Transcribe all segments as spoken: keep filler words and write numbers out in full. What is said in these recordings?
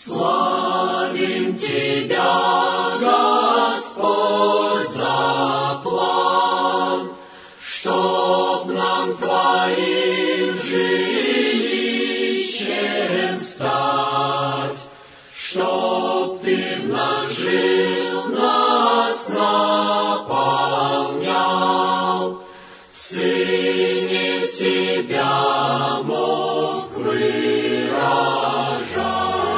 Славим Тебя, Господь, за план, чтоб нам Твоим жилищем стать, чтоб Ты в нас жил, нас наполнял, в Сыне себя мог выражать.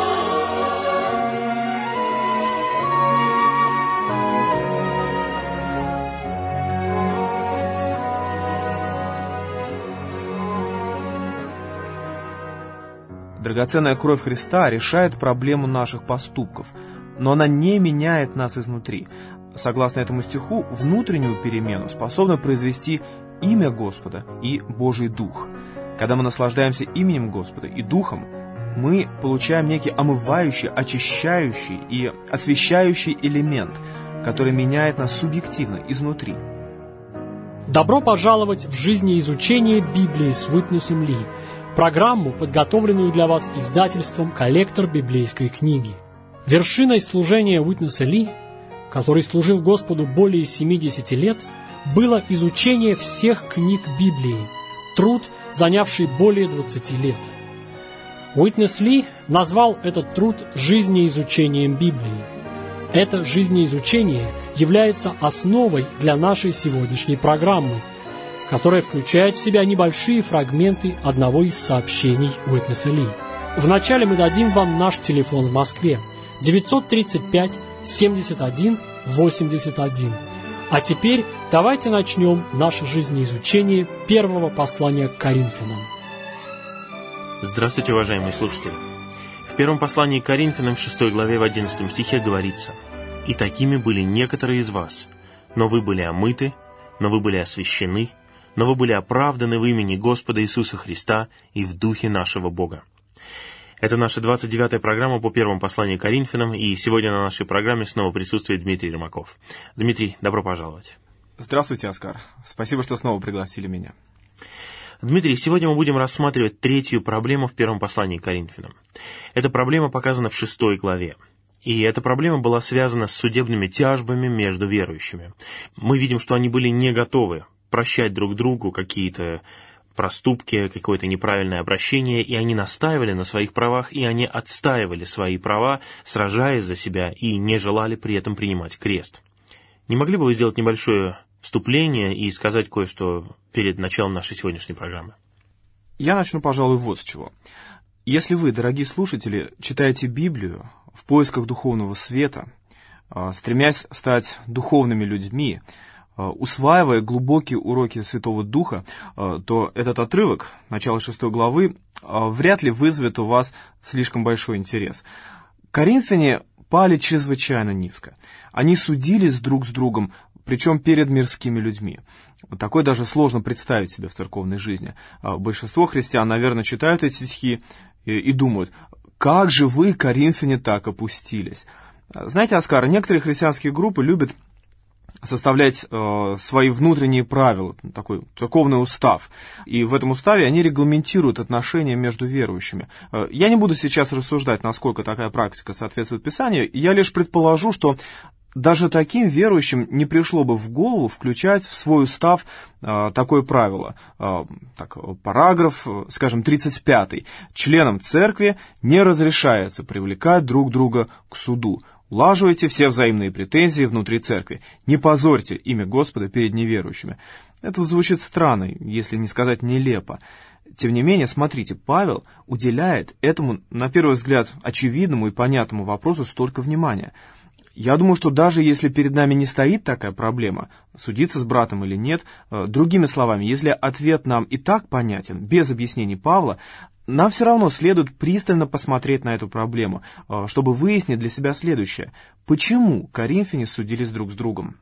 Драгоценная кровь Христа решает проблему наших поступков, но она не меняет нас изнутри. Согласно этому стиху, внутреннюю перемену способно произвести имя Господа и Божий Дух. Когда мы наслаждаемся именем Господа и Духом, мы получаем некий омывающий, очищающий и освещающий элемент, который меняет нас субъективно, изнутри. Добро пожаловать в жизнеизучение Библии с Уитнесом Ли, программу, подготовленную для вас издательством «Коллектор библейской книги». Вершиной служения Уитнеса Ли, который служил Господу более семидесяти лет, было изучение всех книг Библии, труд, занявший более двадцати лет. Уитнес Ли назвал этот труд жизнеизучением Библии. Это жизнеизучение является основой для нашей сегодняшней программы, которая включает в себя небольшие фрагменты одного из сообщений Уитнеса Ли. Вначале мы дадим вам наш телефон в Москве девятьсот тридцать пять семьдесят один восемьдесят один. А теперь давайте начнем наше жизнеизучение первого послания к Коринфянам. Здравствуйте, уважаемые слушатели! В первом послании к Коринфянам в шестой главе в одиннадцатом стихе говорится: «И такими были некоторые из вас, но вы были омыты, но вы были освящены, но вы были оправданы в имени Господа Иисуса Христа и в Духе нашего Бога». Это наша двадцать девятая программа по первому посланию к Коринфянам, и сегодня на нашей программе снова присутствует Дмитрий Ремаков. Дмитрий, добро пожаловать. Здравствуйте, Оскар. Спасибо, что снова пригласили меня. Дмитрий, сегодня мы будем рассматривать третью проблему в первом послании к Коринфянам. Эта проблема показана в шестой главе. И эта проблема была связана с судебными тяжбами между верующими. Мы видим, что они были не готовы прощать друг другу какие-то проступки, какое-то неправильное обращение, и они настаивали на своих правах, и они отстаивали свои права, сражаясь за себя, и не желали при этом принимать крест. Не могли бы вы сделать небольшое вступление и сказать кое-что перед началом нашей сегодняшней программы? Я начну, пожалуй, вот с чего. Если вы, дорогие слушатели, читаете Библию в поисках духовного света, стремясь стать духовными людьми, усваивая глубокие уроки Святого Духа, то этот отрывок, начало шестой главы, вряд ли вызовет у вас слишком большой интерес. Коринфяне пали чрезвычайно низко. Они судились друг с другом, причем перед мирскими людьми. Такое даже сложно представить себе в церковной жизни. Большинство христиан, наверное, читают эти стихи и думают: как же вы, коринфяне, так опустились? Знаете, Оскар, некоторые христианские группы любят составлять э, свои внутренние правила, такой церковный устав. И в этом уставе они регламентируют отношения между верующими. Э, я не буду сейчас рассуждать, насколько такая практика соответствует Писанию. Я лишь предположу, что даже таким верующим не пришло бы в голову включать в свой устав э, такое правило. Э, так, параграф, скажем, тридцать пятый. Членам церкви не разрешается привлекать друг друга к суду. Улаживайте все взаимные претензии внутри церкви. Не позорьте имя Господа перед неверующими. Это звучит странно, если не сказать нелепо. Тем не менее, смотрите, Павел уделяет этому, на первый взгляд, очевидному и понятному вопросу столько внимания. Я думаю, что даже если перед нами не стоит такая проблема, судиться с братом или нет, другими словами, если ответ нам и так понятен, без объяснений Павла, нам все равно следует пристально посмотреть на эту проблему, чтобы выяснить для себя следующее. Почему коринфяне судились друг с другом?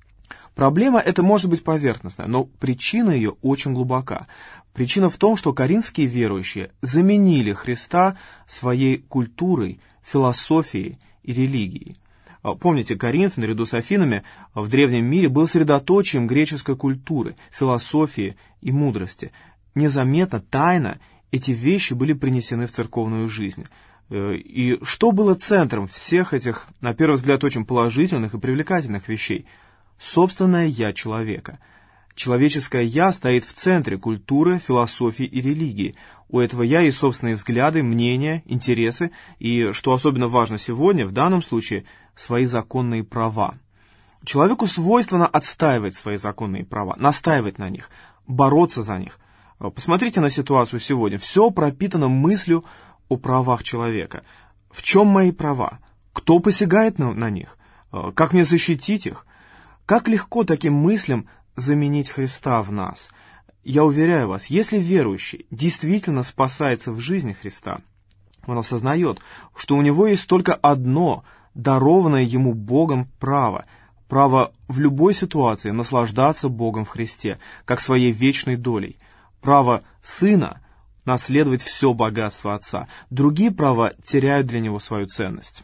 Проблема эта может быть поверхностная, но причина ее очень глубока. Причина в том, что коринфские верующие заменили Христа своей культурой, философией и религией. Помните, Коринф наряду с Афинами в древнем мире был средоточием греческой культуры, философии и мудрости. Незаметно, тайно эти вещи были принесены в церковную жизнь. И что было центром всех этих, на первый взгляд, очень положительных и привлекательных вещей? Собственное «я» человека. Человеческое «я» стоит в центре культуры, философии и религии. У этого «я» есть собственные взгляды, мнения, интересы и, что особенно важно сегодня, в данном случае, свои законные права. Человеку свойственно отстаивать свои законные права, настаивать на них, бороться за них. Посмотрите на ситуацию сегодня. Все пропитано мыслью о правах человека. В чем мои права? Кто посягает на, на них? Как мне защитить их? Как легко таким мыслям заменить Христа в нас? Я уверяю вас, если верующий действительно спасается в жизни Христа, он осознает, что у него есть только одно дарованное ему Богом право — право в любой ситуации наслаждаться Богом в Христе, как своей вечной долей. Право сына наследовать все богатство Отца. Другие права теряют для него свою ценность.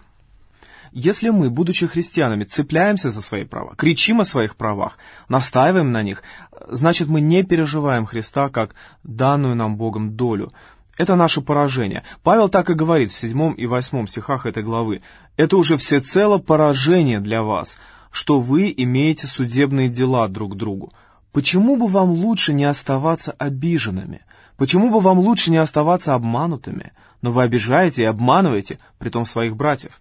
Если мы, будучи христианами, цепляемся за свои права, кричим о своих правах, настаиваем на них, значит, мы не переживаем Христа как данную нам Богом долю. Это наше поражение. Павел так и говорит в седьмом и восьмом стихах этой главы. Это уже всецело поражение для вас, что вы имеете судебные дела друг к другу. Почему бы вам лучше не оставаться обиженными? Почему бы вам лучше не оставаться обманутыми? Но вы обижаете и обманываете, притом своих братьев.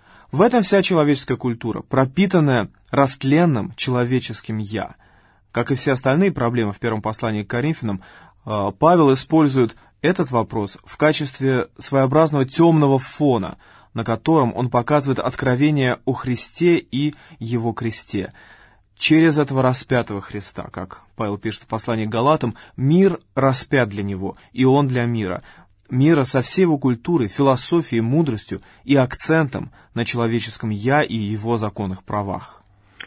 В этом вся человеческая культура, пропитанная растленным человеческим «я». Как и все остальные проблемы в первом послании к Коринфянам, Павел использует этот вопрос в качестве своеобразного темного фона, на котором он показывает откровение о Христе и Его кресте. Через этого распятого Христа, как Павел пишет в послании к Галатам, мир распят для Него, и Он для мира. Мира со всей его культурой, философией, мудростью и акцентом на человеческом «я» и его законных правах.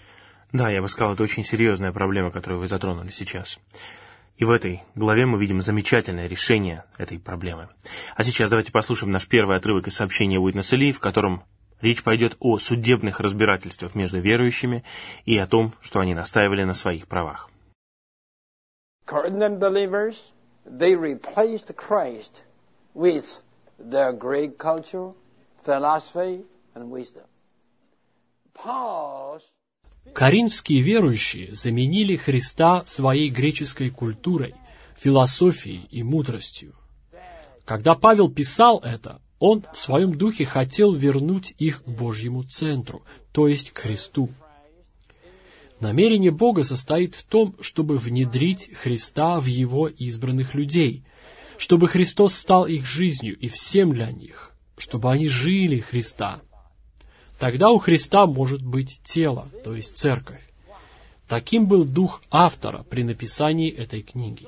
Да, я бы сказал, это очень серьезная проблема, которую вы затронули сейчас. И в этой главе мы видим замечательное решение этой проблемы. А сейчас давайте послушаем наш первый отрывок из сообщения Уитнеса Ли, в котором речь пойдет о судебных разбирательствах между верующими и о том, что они настаивали на своих правах. Corinthian believers, they replaced Christ with their Greek culture, philosophy and wisdom. Paul's Коринфские верующие заменили Христа своей греческой культурой, философией и мудростью. Когда Павел писал это, он в своем духе хотел вернуть их к Божьему центру, то есть к Христу. Намерение Бога состоит в том, чтобы внедрить Христа в Его избранных людей, чтобы Христос стал их жизнью и всем для них, чтобы они жили Христа. Тогда у Христа может быть тело, то есть церковь. Таким был дух автора при написании этой книги.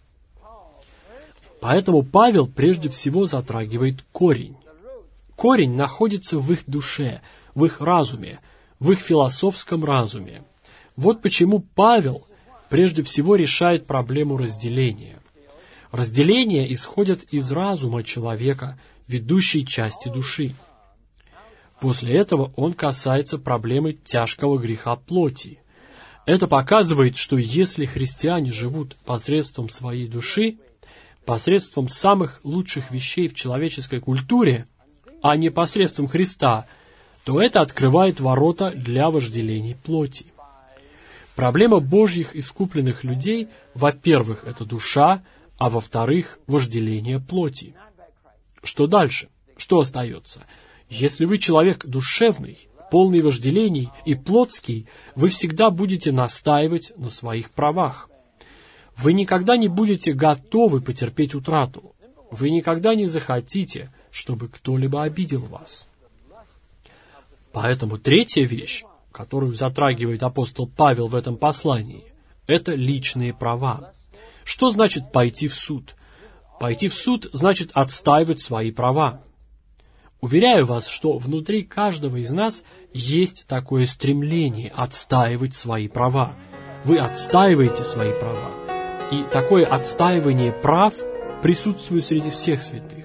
Поэтому Павел прежде всего затрагивает корень. Корень находится в их душе, в их разуме, в их философском разуме. Вот почему Павел прежде всего решает проблему разделения. Разделение исходит из разума человека, ведущей части души. После этого он касается проблемы тяжкого греха плоти. Это показывает, что если христиане живут посредством своей души, посредством самых лучших вещей в человеческой культуре, а не посредством Христа, то это открывает ворота для вожделений плоти. Проблема Божьих искупленных людей, во-первых, это душа, а во-вторых, вожделение плоти. Что дальше? Что остается? Если вы человек душевный, полный вожделений и плотский, вы всегда будете настаивать на своих правах. Вы никогда не будете готовы потерпеть утрату. Вы никогда не захотите, чтобы кто-либо обидел вас. Поэтому третья вещь, которую затрагивает апостол Павел в этом послании, это личные права. Что значит пойти в суд? Пойти в суд значит отстаивать свои права. Уверяю вас, что внутри каждого из нас есть такое стремление отстаивать свои права. Вы отстаиваете свои права. И такое отстаивание прав присутствует среди всех святых.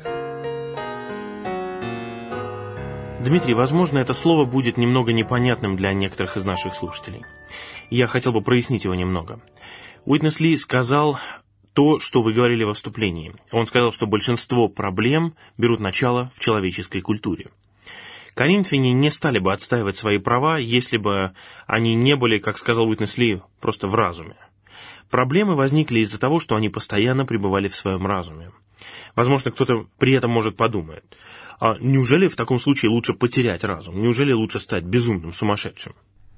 Дмитрий, возможно, это слово будет немного непонятным для некоторых из наших слушателей. Я хотел бы прояснить его немного. Уитнес Ли сказал то, что вы говорили во вступлении. Он сказал, что большинство проблем берут начало в человеческой культуре. Коринфяне не стали бы отстаивать свои права, если бы они не были, как сказал Уитнес Ли, просто в разуме. Проблемы возникли из-за того, что они постоянно пребывали в своем разуме. Возможно, кто-то при этом может подумать, а неужели в таком случае лучше потерять разум? Неужели лучше стать безумным, сумасшедшим?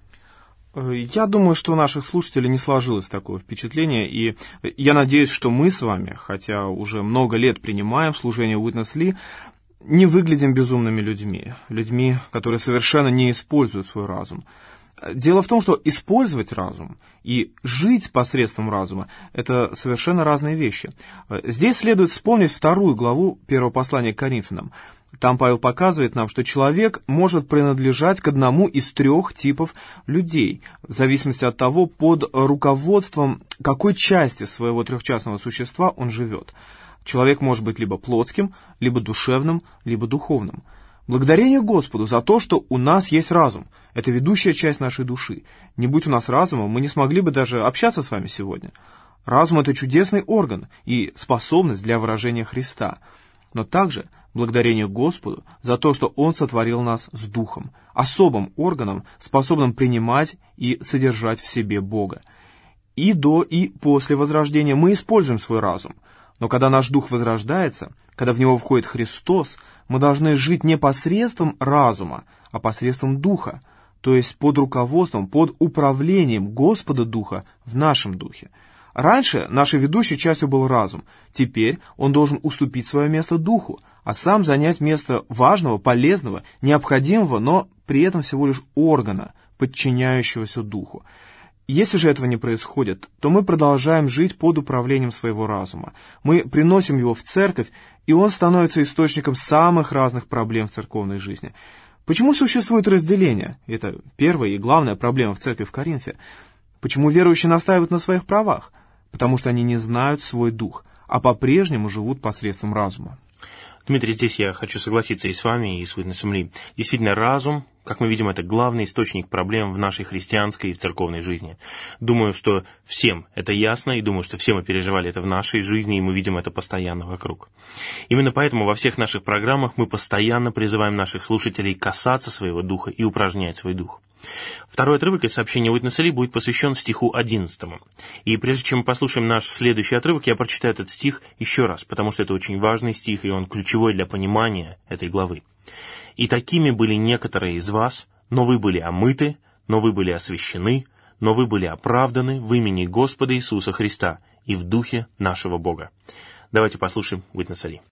Я думаю, что у наших слушателей не сложилось такое впечатление, и я надеюсь, что мы с вами, хотя уже много лет принимаем служение Уитнес Ли, не выглядим безумными людьми, людьми, которые совершенно не используют свой разум. Дело в том, что использовать разум и жить посредством разума – это совершенно разные вещи. Здесь следует вспомнить вторую главу первого послания к Коринфянам. Там Павел показывает нам, что человек может принадлежать к одному из трех типов людей, в зависимости от того, под руководством какой части своего трехчастного существа он живет. Человек может быть либо плотским, либо душевным, либо духовным. Благодарение Господу за то, что у нас есть разум. Это ведущая часть нашей души. Не будь у нас разума, мы не смогли бы даже общаться с вами сегодня. Разум – это чудесный орган и способность для выражения Христа. Но также благодарение Господу за то, что Он сотворил нас с духом, особым органом, способным принимать и содержать в себе Бога. И до, и после возрождения мы используем свой разум. Но когда наш дух возрождается, когда в него входит Христос, мы должны жить не посредством разума, а посредством духа, то есть под руководством, под управлением Господа Духа в нашем духе. Раньше нашей ведущей частью был разум, теперь он должен уступить свое место духу, а сам занять место важного, полезного, необходимого, но при этом всего лишь органа, подчиняющегося духу. Если же этого не происходит, то мы продолжаем жить под управлением своего разума. Мы приносим его в церковь, и он становится источником самых разных проблем в церковной жизни. Почему существует разделение? Это первая и главная проблема в церкви в Коринфе. Почему верующие настаивают на своих правах? Потому что они не знают свой дух, а по-прежнему живут посредством разума. Дмитрий, здесь я хочу согласиться и с вами, и с Уитнесом Ли. Действительно, разум, как мы видим, это главный источник проблем в нашей христианской и в церковной жизни. Думаю, что всем это ясно, и думаю, что все мы переживали это в нашей жизни, и мы видим это постоянно вокруг. Именно поэтому во всех наших программах мы постоянно призываем наших слушателей касаться своего духа и упражнять свой дух. Второй отрывок из сообщения Уитнеса Ли будет посвящен стиху одиннадцатому. И прежде чем мы послушаем наш следующий отрывок, я прочитаю этот стих еще раз, потому что это очень важный стих, и он ключевой для понимания этой главы. «И такими были некоторые из вас, но вы были омыты, но вы были освящены, но вы были оправданы в имени Господа Иисуса Христа и в духе нашего Бога». Давайте послушаем Уитнеса Ли.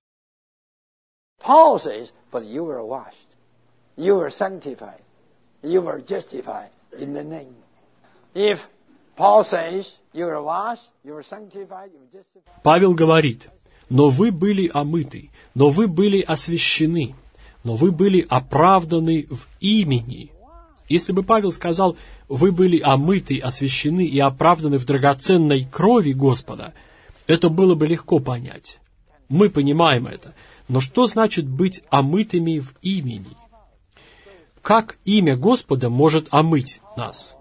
Paul says, but you were washed, you were sanctified. You were justified in the name. If Paul says you were washed, you were sanctified, you were justified. Павел говорит, но вы были омыты, но вы были освящены, но вы были оправданы в имени. Если бы Павел сказал, вы были омыты, освящены и оправданы в драгоценной крови Господа, это было бы легко понять. Мы понимаем это. Но что значит быть омытыми в имени? Как имя Господа может омыть нас?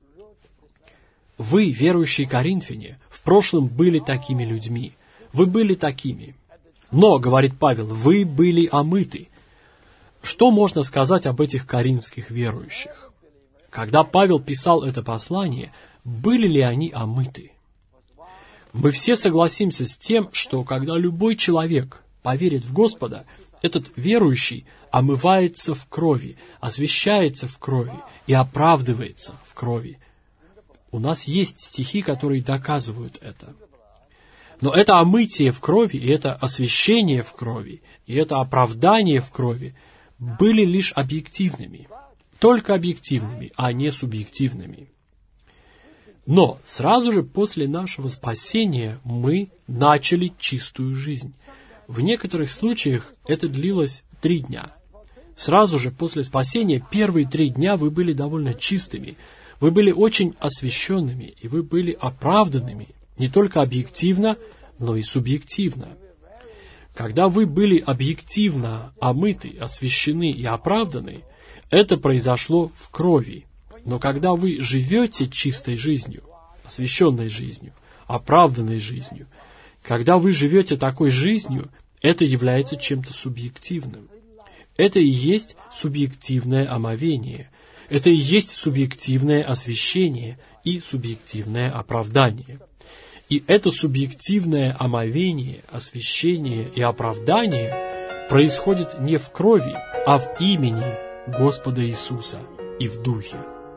Вы, верующие коринфяне, в прошлом были такими людьми. Вы были такими. Но, говорит Павел, вы были омыты. Что можно сказать об этих коринфских верующих? Когда Павел писал это послание, были ли они омыты? Мы все согласимся с тем, что когда любой человек поверит в Господа, этот верующий омывается в крови, освящается в крови и оправдывается в крови. У нас есть стихи, которые доказывают это. Но это омытие в крови, и это освящение в крови, и это оправдание в крови были лишь объективными. Только объективными, а не субъективными. Но сразу же после нашего спасения мы начали чистую жизнь. В некоторых случаях это длилось три дня. Сразу же после спасения первые три дня вы были довольно чистыми, вы были очень освященными, и вы были оправданными не только объективно, но и субъективно. Когда вы были объективно омыты, освящены и оправданы, это произошло в крови. Но когда вы живете чистой жизнью, освященной жизнью, оправданной жизнью, Когда вы живете такой жизнью, это является чем-то субъективным. Это и есть субъективное омовение. Это и есть субъективное освящение и субъективное оправдание. И это субъективное омовение, освящение и оправдание происходит не в крови, а в имени Господа Иисуса и в Духе.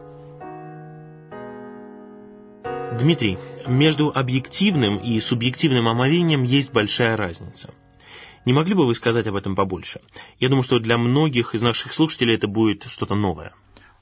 Дмитрий, между объективным и субъективным омовением есть большая разница. Не могли бы вы сказать об этом побольше? Я думаю, что для многих из наших слушателей это будет что-то новое.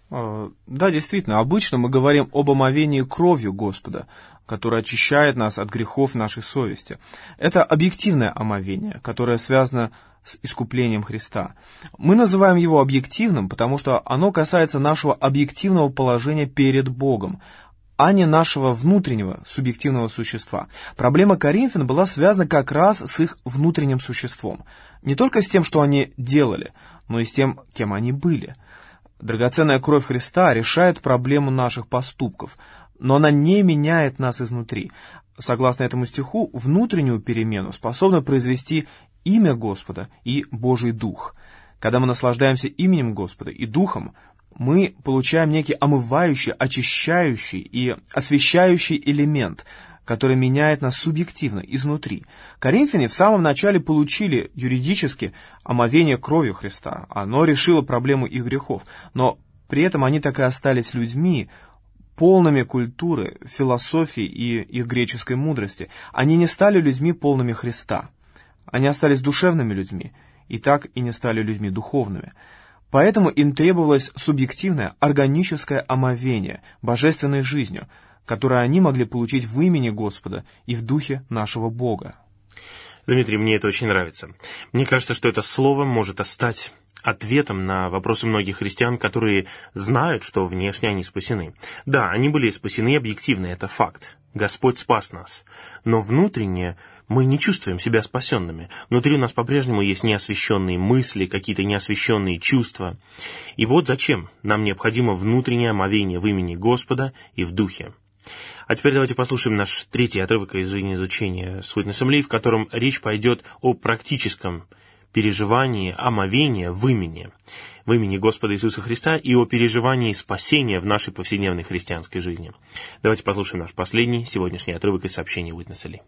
Да, действительно, обычно мы говорим об омовении кровью Господа, которое очищает нас от грехов нашей совести. Это объективное омовение, которое связано с искуплением Христа. Мы называем его объективным, потому что оно касается нашего объективного положения перед Богом, а не нашего внутреннего субъективного существа. Проблема Коринфян была связана как раз с их внутренним существом. Не только с тем, что они делали, но и с тем, кем они были. Драгоценная кровь Христа решает проблему наших поступков, но она не меняет нас изнутри. Согласно этому стиху, внутреннюю перемену способно произвести имя Господа и Божий Дух. Когда мы наслаждаемся именем Господа и Духом, мы получаем некий омывающий, очищающий и освящающий элемент, который меняет нас субъективно, изнутри. Коринфяне в самом начале получили юридически омовение кровью Христа. Оно решило проблему их грехов. Но при этом они так и остались людьми, полными культуры, философии и их греческой мудрости. Они не стали людьми, полными Христа. Они остались душевными людьми, и так и не стали людьми духовными. Поэтому им требовалось субъективное, органическое омовение божественной жизнью, которое они могли получить в имени Господа и в духе нашего Бога. Дмитрий, мне это очень нравится. Мне кажется, что это слово может стать ответом на вопросы многих христиан, которые знают, что внешне они спасены. Да, они были спасены объективно, это факт. Господь спас нас. Но внутренне мы не чувствуем себя спасенными. Внутри у нас по-прежнему есть неосвященные мысли, какие-то неосвященные чувства. И вот зачем нам необходимо внутреннее омовение в имени Господа и в Духе. А теперь давайте послушаем наш третий отрывок из жизни изучения с Уитнесом Ли, в котором речь пойдет о практическом переживании омовения в имени, в имени Господа Иисуса Христа и о переживании спасения в нашей повседневной христианской жизни. Давайте послушаем наш последний сегодняшний отрывок из сообщения Уитнеса Ли.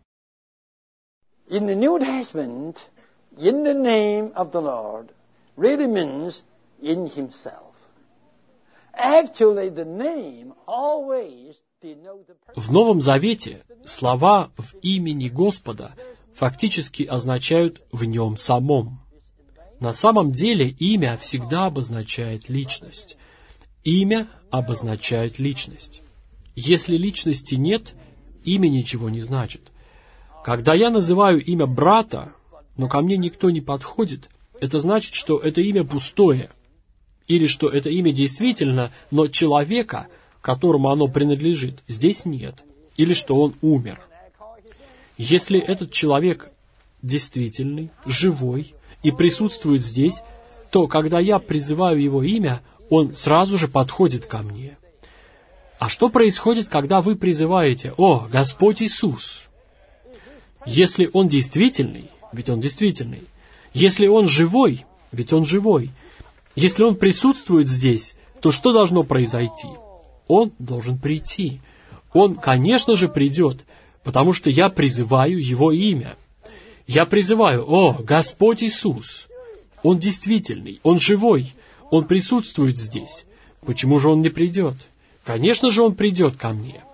In the New Testament, in the name of the Lord really means in himself. Actually, the name always denotes the person. В Новом Завете слова «в имени Господа» фактически означают «в нем самом». На самом деле имя всегда обозначает личность. Имя обозначает личность. Если личности нет, имя ничего не значит. Когда я называю имя брата, но ко мне никто не подходит, это значит, что это имя пустое. Или что это имя действительно, но человека, которому оно принадлежит, здесь нет. Или что он умер. Если этот человек действительный, живой и присутствует здесь, то когда я призываю его имя, он сразу же подходит ко мне. А что происходит, когда вы призываете «О, Господь Иисус»? Если он действительный, ведь он действительный. Если он живой, ведь он живой. Если он присутствует здесь, то что должно произойти? Он должен прийти. Он, конечно же, придет, потому что я призываю его имя. Я призываю, о, Господь Иисус. Он действительный, он живой, он присутствует здесь. Почему же он не придет? Конечно же, он придет ко мне.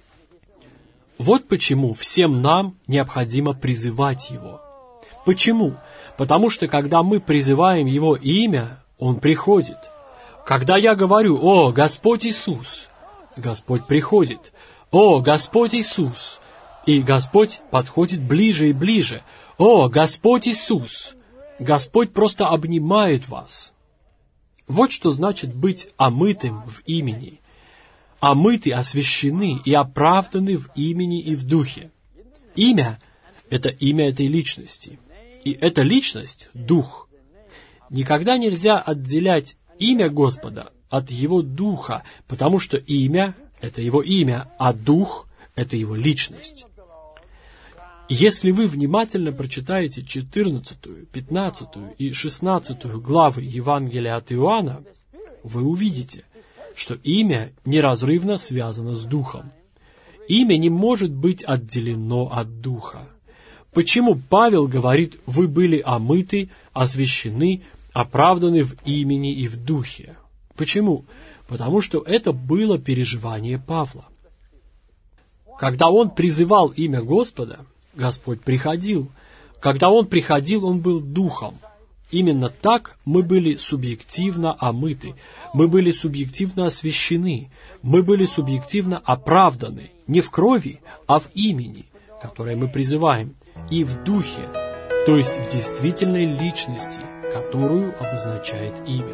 Вот почему всем нам необходимо призывать Его. Почему? Потому что, когда мы призываем Его имя, Он приходит. Когда я говорю «О, Господь Иисус», Господь приходит. «О, Господь Иисус», и Господь подходит ближе и ближе. «О, Господь Иисус», Господь просто обнимает вас. Вот что значит быть омытым в имени. Омыты, освящены и оправданы в имени и в духе. Имя — это имя этой личности. И эта личность — дух. Никогда нельзя отделять имя Господа от Его духа, потому что имя — это Его имя, а дух — это Его личность. Если вы внимательно прочитаете четырнадцатую, пятнадцатую и шестнадцатую главы Евангелия от Иоанна, вы увидите, что имя неразрывно связано с Духом. Имя не может быть отделено от Духа. Почему Павел говорит: «Вы были омыты, освящены, оправданы в имени и в Духе»? Почему? Потому что это было переживание Павла. Когда он призывал имя Господа, Господь приходил. Когда Он приходил, Он был Духом. Именно так мы были субъективно омыты, мы были субъективно освящены, мы были субъективно оправданы, не в крови, а в имени, которое мы призываем, и в Духе, то есть в действительной личности, которую обозначает имя.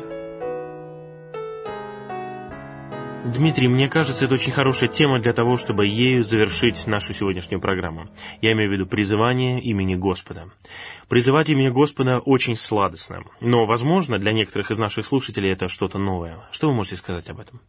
Дмитрий, мне кажется, это очень хорошая тема для того, чтобы ею завершить нашу сегодняшнюю программу. Я имею в виду призывание имени Господа. Призывать имя Господа очень сладостно, но, возможно, для некоторых из наших слушателей это что-то новое. Что вы можете сказать об этом?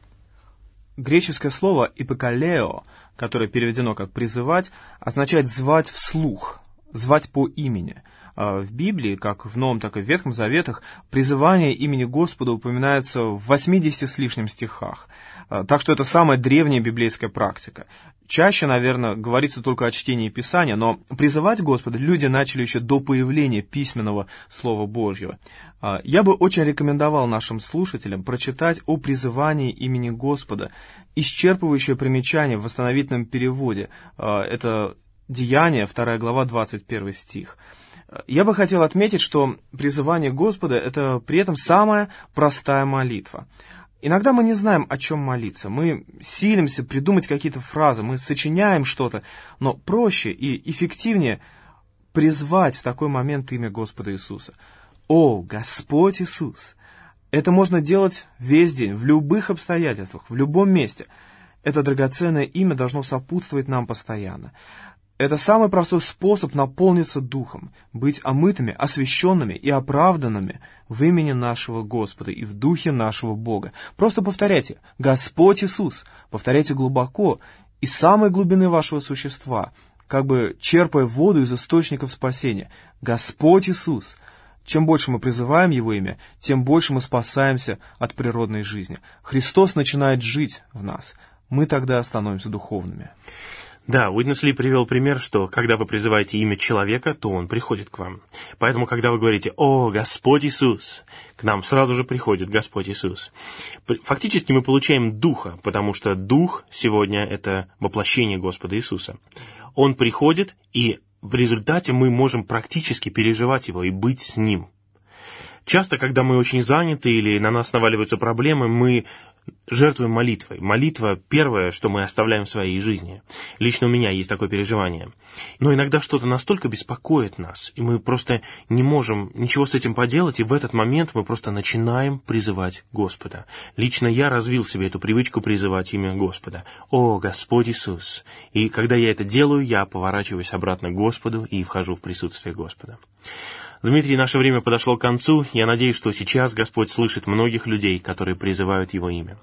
Греческое слово «ипокалео», которое переведено как «призывать», означает «звать вслух», «звать по имени». В Библии, как в Новом, так и в Ветхом Заветах, призывание имени Господа упоминается в восьмидесяти с лишним стихах. Так что это самая древняя библейская практика. Чаще, наверное, говорится только о чтении Писания, но призывать Господа люди начали еще до появления письменного Слова Божьего. Я бы очень рекомендовал нашим слушателям прочитать о призывании имени Господа, исчерпывающее примечание в восстановительном переводе. Это Деяния, вторая глава, двадцать первый стих. Я бы хотел отметить, что призывание Господа – это при этом самая простая молитва. Иногда мы не знаем, о чем молиться. Мы силимся придумать какие-то фразы, мы сочиняем что-то, но проще и эффективнее призвать в такой момент имя Господа Иисуса. «О, Господь Иисус!» Это можно делать весь день, в любых обстоятельствах, в любом месте. Это драгоценное имя должно сопутствовать нам постоянно. Это самый простой способ наполниться Духом, быть омытыми, освященными и оправданными в имени нашего Господа и в Духе нашего Бога. Просто повторяйте «Господь Иисус», повторяйте глубоко, из самой глубины вашего существа, как бы черпая воду из источников спасения. «Господь Иисус». Чем больше мы призываем Его имя, тем больше мы спасаемся от природной жизни. Христос начинает жить в нас. Мы тогда становимся духовными. Да, Уитнес Ли привел пример, что когда вы призываете имя человека, то он приходит к вам. Поэтому, когда вы говорите «О, Господь Иисус», к нам сразу же приходит Господь Иисус. Фактически мы получаем Духа, потому что Дух сегодня — это воплощение Господа Иисуса. Он приходит, и в результате мы можем практически переживать Его и быть с Ним. Часто, когда мы очень заняты или на нас наваливаются проблемы, мы жертвуем молитвой. Молитва — первое, что мы оставляем в своей жизни. Лично у меня есть такое переживание. Но иногда что-то настолько беспокоит нас, и мы просто не можем ничего с этим поделать, и в этот момент мы просто начинаем призывать Господа. Лично я развил себе эту привычку призывать имя Господа. «О, Господь Иисус!» И когда я это делаю, я поворачиваюсь обратно к Господу и вхожу в присутствие Господа. Дмитрий, наше время подошло к концу. Я надеюсь, что сейчас Господь слышит многих людей, которые призывают Его имя.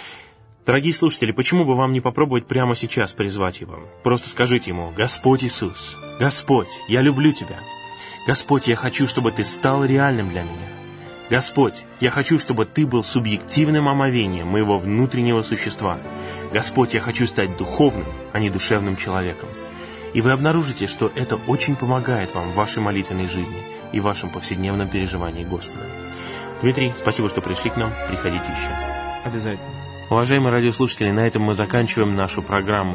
Дорогие слушатели, почему бы вам не попробовать прямо сейчас призвать Его? Просто скажите Ему: «Господь Иисус, Господь, я люблю Тебя. Господь, я хочу, чтобы Ты стал реальным для меня. Господь, я хочу, чтобы Ты был субъективным омовением моего внутреннего существа. Господь, я хочу стать духовным, а не душевным человеком». И вы обнаружите, что это очень помогает вам в вашей молитвенной жизни и в вашем повседневном переживании Господа. Дмитрий, спасибо, что пришли к нам. Приходите еще. Обязательно. Уважаемые радиослушатели, на этом мы заканчиваем нашу программу.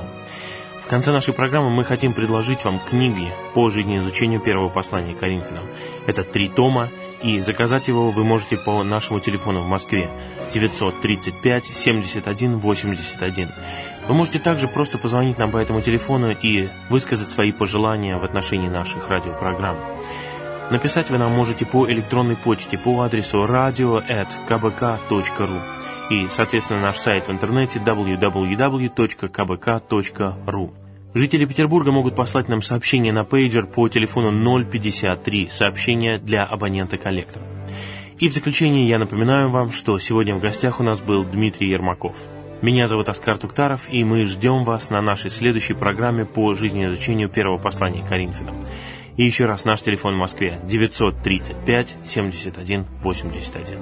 В конце нашей программы мы хотим предложить вам книги по жизнеизучению первого послания к Коринфянам. Это три тома, и заказать его вы можете по нашему телефону в Москве девятьсот тридцать пять семьдесят один восемьдесят один. Вы можете также просто позвонить нам по этому телефону и высказать свои пожелания в отношении наших радиопрограмм. Написать вы нам можете по электронной почте по адресу радио эт ка бэ ка точка ру и, соответственно, наш сайт в интернете дабл ю дабл ю дабл ю точка ка бэ ка точка ру. Жители Петербурга могут послать нам сообщение на пейджер по телефону ноль пятьдесят три, сообщение для абонента-коллектора. И в заключение я напоминаю вам, что сегодня в гостях у нас был Дмитрий Ермаков. Меня зовут Оскар Туктаров, и мы ждем вас на нашей следующей программе по жизнеизучению первого послания к Коринфянам. И еще раз, наш телефон в Москве девятьсот тридцать пять семьдесят один восемьдесят один.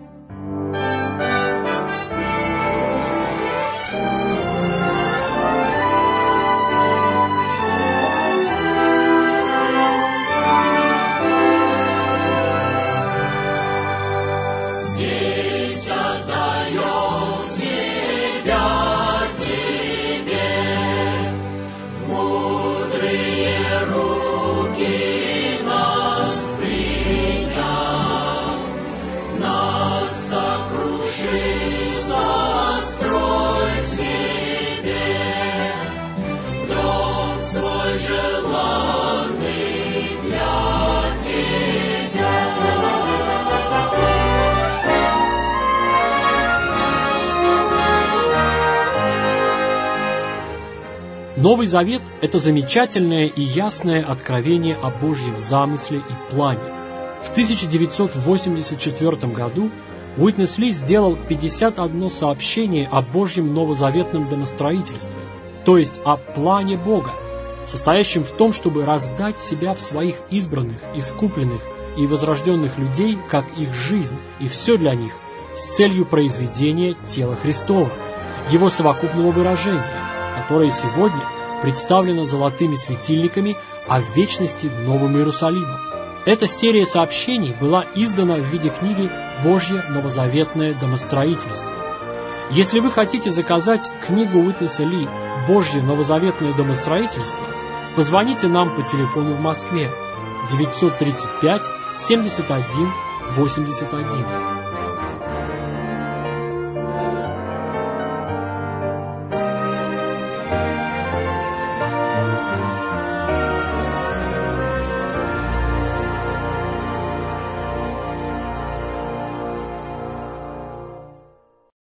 Новый Завет – это замечательное и ясное откровение о Божьем замысле и плане. В тысяча девятьсот восемьдесят четвёртом году Уитнес Ли сделал пятьдесят одно сообщение о Божьем новозаветном домостроительстве, то есть о плане Бога, состоящем в том, чтобы раздать себя в своих избранных, искупленных и возрожденных людей, как их жизнь, и все для них, с целью произведения тела Христова, его совокупного выражения, которое сегодня представлено золотыми светильниками, а в вечности Новым Иерусалимом. Эта серия сообщений была издана в виде книги «Божье новозаветное домостроительство». Если вы хотите заказать книгу Уитнеса Ли «Божье новозаветное домостроительство», позвоните нам по телефону в Москве девятьсот тридцать пять семьдесят один восемьдесят один.